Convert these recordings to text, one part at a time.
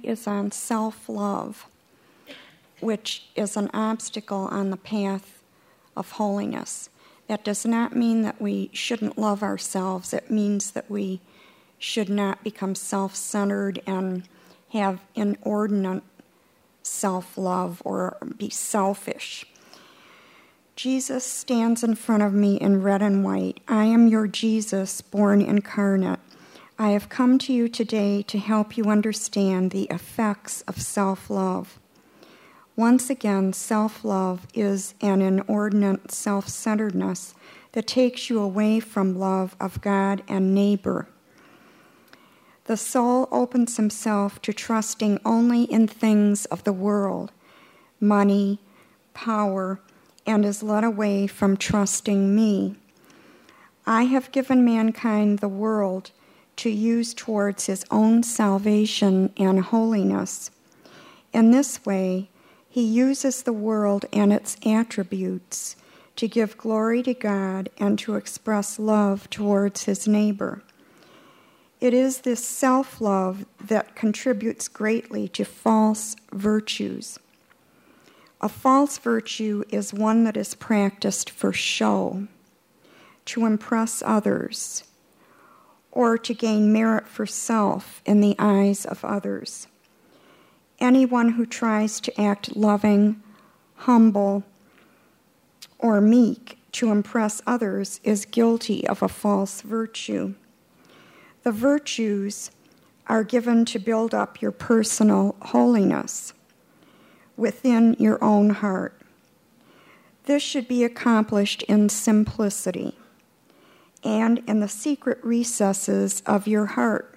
is on self-love, which is an obstacle on the path of holiness. That does not mean that we shouldn't love ourselves. It means that we should not become self-centered and have inordinate self-love or be selfish. Jesus stands in front of me in red and white. I am your Jesus, born incarnate. I have come to you today to help you understand the effects of self-love. Once again, self-love is an inordinate self-centeredness that takes you away from love of God and neighbor. The soul opens himself to trusting only in things of the world, money, power, and is led away from trusting me. I have given mankind the world to use towards his own salvation and holiness. In this way, he uses the world and its attributes to give glory to God and to express love towards his neighbor. It is this self-love that contributes greatly to false virtues. A false virtue is one that is practiced for show, to impress others, or to gain merit for self in the eyes of others. Anyone who tries to act loving, humble, or meek to impress others is guilty of a false virtue. The virtues are given to build up your personal holiness within your own heart. This should be accomplished in simplicity and in the secret recesses of your heart.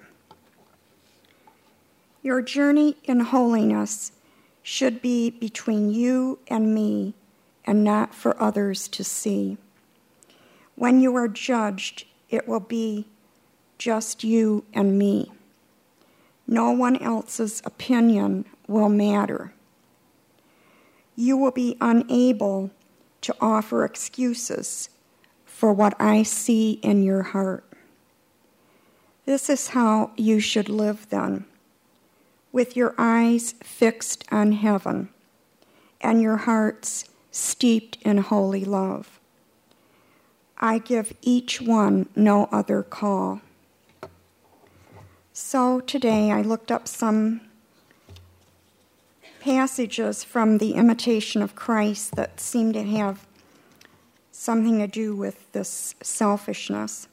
Your journey in holiness should be between you and me and not for others to see. When you are judged, it will be just you and me. No one else's opinion will matter. You will be unable to offer excuses for what I see in your heart. This is how you should live then, with your eyes fixed on heaven and your hearts steeped in holy love. I give each one no other call. So today I looked up some passages from the Imitation of Christ that seem to have something to do with this selfishness.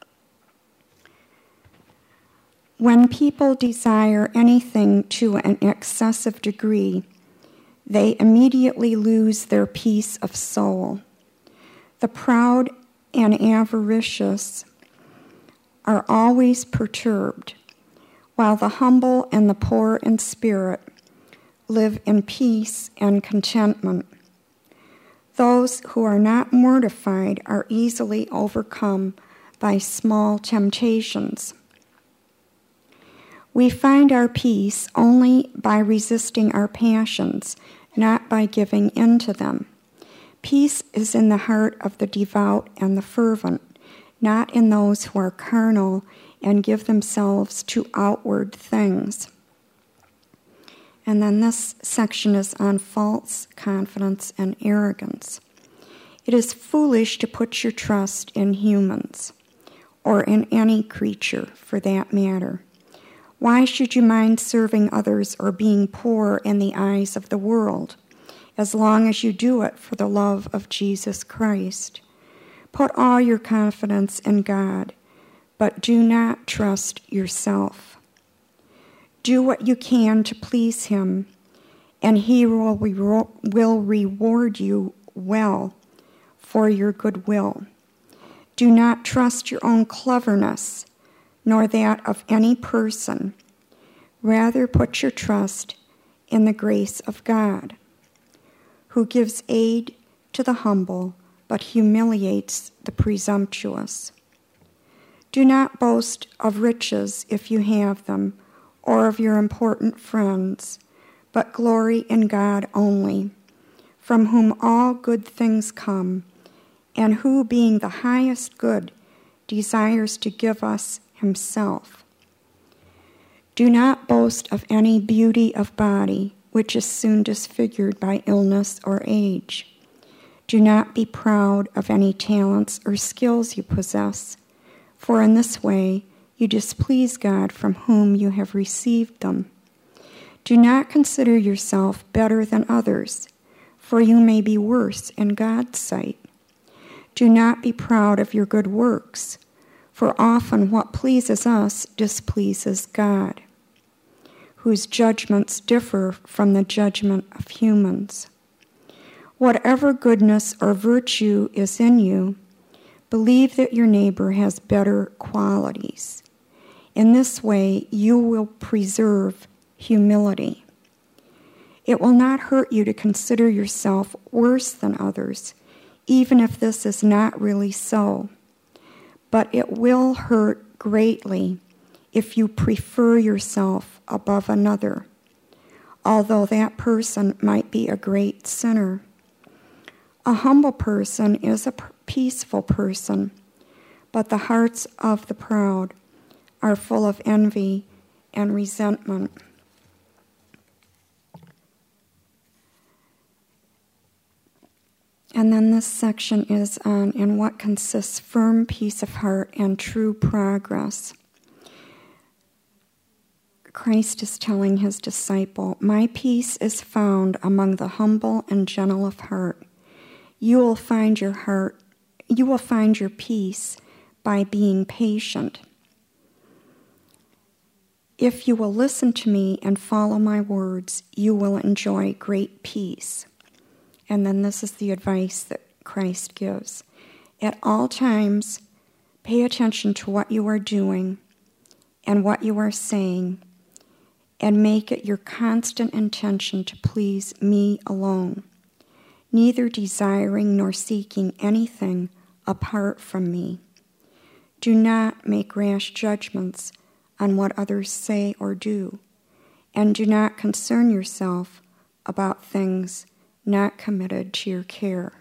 When people desire anything to an excessive degree, they immediately lose their peace of soul. The proud and avaricious are always perturbed, while the humble and the poor in spirit live in peace and contentment. Those who are not mortified are easily overcome by small temptations. We find our peace only by resisting our passions, not by giving in to them. Peace is in the heart of the devout and the fervent, not in those who are carnal and give themselves to outward things. And then this section is on false confidence and arrogance. It is foolish to put your trust in humans, or in any creature for that matter. Why should you mind serving others or being poor in the eyes of the world, as long as you do it for the love of Jesus Christ? Put all your confidence in God, but do not trust yourself. Do what you can to please him, and he will reward you well for your goodwill. Do not trust your own cleverness, nor that of any person. Rather put your trust in the grace of God, who gives aid to the humble, but humiliates the presumptuous. Do not boast of riches if you have them, or of your important friends, but glory in God only, from whom all good things come, and who, being the highest good, desires to give us himself. Do not boast of any beauty of body, which is soon disfigured by illness or age. Do not be proud of any talents or skills you possess, for in this way you displease God from whom you have received them. Do not consider yourself better than others, for you may be worse in God's sight. Do not be proud of your good works, for often what pleases us displeases God, whose judgments differ from the judgment of humans. Whatever goodness or virtue is in you, believe that your neighbor has better qualities. In this way, you will preserve humility. It will not hurt you to consider yourself worse than others, even if this is not really so. But it will hurt greatly if you prefer yourself above another, although that person might be a great sinner. A humble person is a peaceful person, but the hearts of the proud are full of envy and resentment. And then this section is on in what consists firm peace of heart and true progress. Christ is telling his disciple, "My peace is found among the humble and gentle of heart. You will find your peace by being patient. If you will listen to me and follow my words, you will enjoy great peace." And then this is the advice that Christ gives. At all times, pay attention to what you are doing and what you are saying, and make it your constant intention to please me alone, neither desiring nor seeking anything apart from me. Do not make rash judgments on what others say or do, and do not concern yourself about things not committed to your care.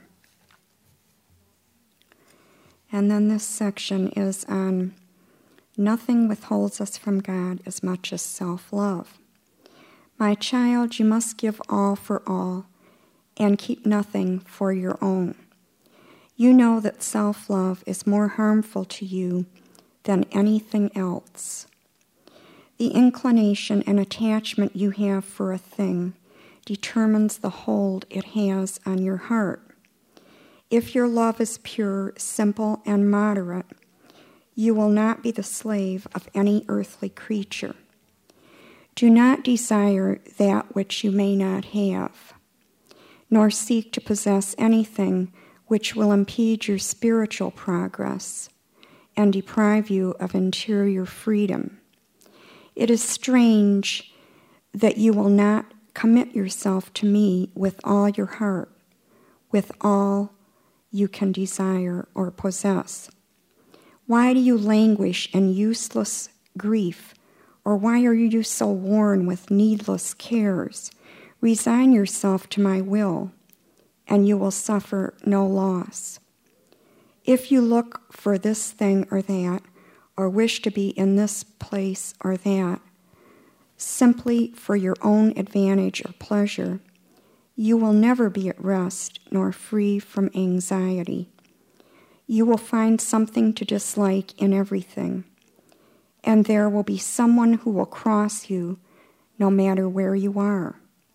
And then this section is on nothing withholds us from God as much as self-love. My child, you must give all for all and keep nothing for your own. You know that self-love is more harmful to you than anything else. The inclination and attachment you have for a thing determines the hold it has on your heart. If your love is pure, simple, and moderate, you will not be the slave of any earthly creature. Do not desire that which you may not have, nor seek to possess anything which will impede your spiritual progress and deprive you of interior freedom. It is strange that you will not commit yourself to me with all your heart, with all you can desire or possess. Why do you languish in useless grief, or why are you so worn with needless cares? Resign yourself to my will, and you will suffer no loss. If you look for this thing or that, or wish to be in this place or that, simply for your own advantage or pleasure, you will never be at rest nor free from anxiety. You will find something to dislike in everything, and there will be someone who will cross you no matter where you are.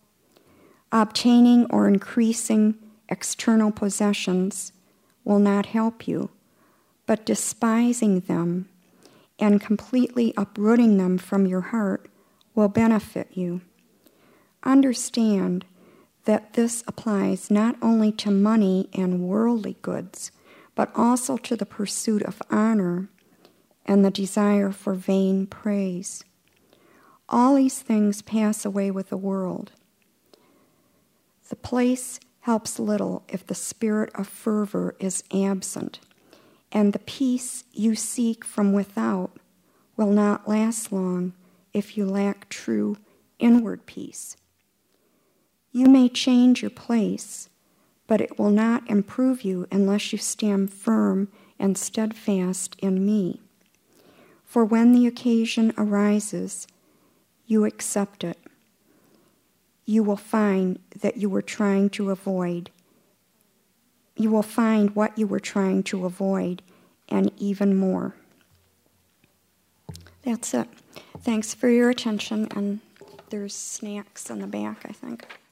Obtaining or increasing external possessions will not help you, but despising them and completely uprooting them from your heart will benefit you. Understand that this applies not only to money and worldly goods, but also to the pursuit of honor and the desire for vain praise. All these things pass away with the world. The place helps little if the spirit of fervor is absent, and the peace you seek from without will not last long if you lack true inward peace. You may change your place, but it will not improve you unless you stand firm and steadfast in me. For when the occasion arises, you accept it, you will find that you were trying to avoid. You will find what you were trying to avoid and even more. That's it. Thanks for your attention, and there's snacks in the back, I think.